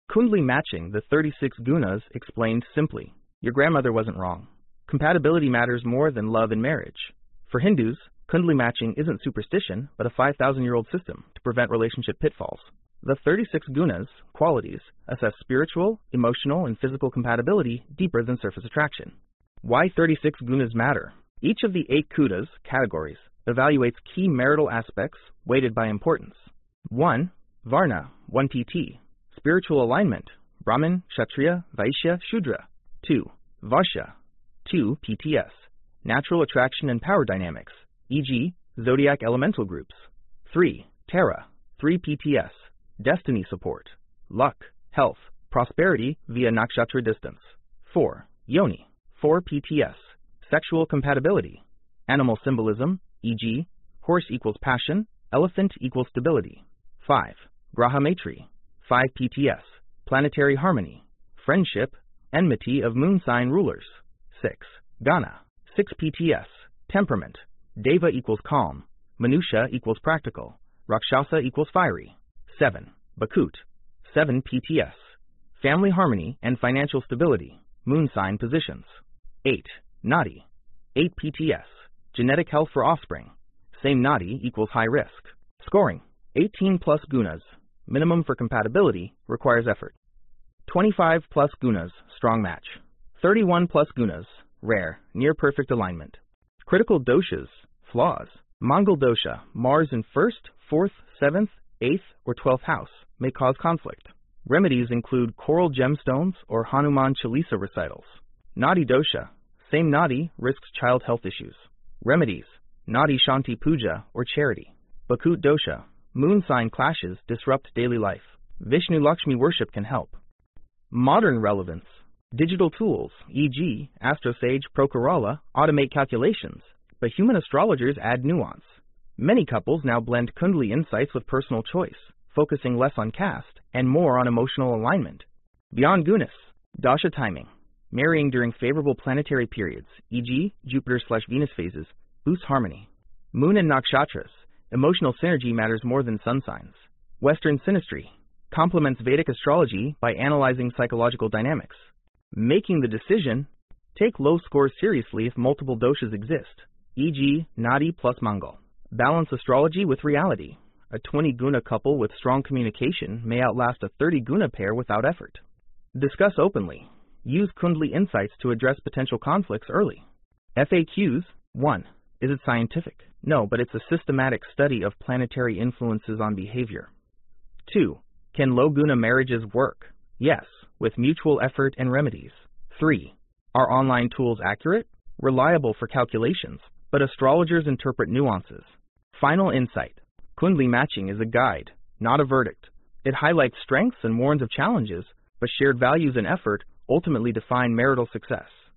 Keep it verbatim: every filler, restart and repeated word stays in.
Kundli matching, the thirty-six gunas, explained simply. Your grandmother wasn't wrong. Compatibility matters more than love in marriage. For Hindus, Kundli matching isn't superstition, but a five thousand year old system to prevent relationship pitfalls. The thirty-six gunas, qualities, assess spiritual, emotional, and physical compatibility deeper than surface attraction. Why thirty-six gunas matter? Each of the eight kudas, categories, evaluates key marital aspects weighted by importance. one. Varna, one P T. Spiritual alignment, Brahmin, Kshatriya, Vaishya, Shudra. two. Varsha, two P T S. Natural attraction and power dynamics, for example, zodiac elemental groups. three. Tara, three P T S. Destiny support, luck, health, prosperity via nakshatra distance. four. Yoni, four P T S. Sexual compatibility, animal symbolism, for example, horse equals passion, elephant equals stability. five. Graha Maitri, five P T S. Planetary harmony, friendship, enmity of moon sign rulers. six. Gana, six P T S. Temperament, Deva equals calm, Manusha equals practical, Rakshasa equals fiery. seven. Bakut, seven P T S. Family harmony and financial stability, moon sign positions. eight. Nadi, eight P T S. Genetic health for offspring, same Nadi equals high risk. Scoring, eighteen plus gunas, minimum for compatibility, requires effort. twenty-five plus gunas, strong match. thirty-one plus gunas, rare, near perfect alignment. Critical doshas, flaws. Mangal dosha, Mars in first, fourth, seventh, eighth, or twelfth house, may cause conflict. Remedies include coral gemstones or Hanuman Chalisa recitals. Nadi dosha, same Nadi risks child health issues. Remedies, Nadi Shanti Puja or charity. Bakut dosha, moon sign clashes disrupt daily life. Vishnu Lakshmi worship can help. Modern relevance. Digital tools, for example, AstroSage, Procorala, automate calculations, but human astrologers add nuance. Many couples now blend Kundli insights with personal choice, focusing less on caste and more on emotional alignment. Beyond gunas, dasha timing. Marrying during favorable planetary periods, for example, Jupiter slash Venus phases, boosts harmony. Moon and nakshatras. Emotional synergy matters more than sun signs. Western synastry complements Vedic astrology by analyzing psychological dynamics. Making the decision, take low scores seriously if multiple doshas exist, for example, Nadi plus Mangal. Balance astrology with reality. A twenty guna couple with strong communication may outlast a thirty guna pair without effort. Discuss openly. Use Kundli insights to address potential conflicts early. F A Qs. one. Is it scientific? No, but it's a systematic study of planetary influences on behavior. two. Can low guna marriages work? Yes, with mutual effort and remedies. three. Are online tools accurate? Reliable for calculations, but astrologers interpret nuances. Final insight. Kundli matching is a guide, not a verdict. It highlights strengths and warns of challenges, but shared values and effort ultimately define marital success.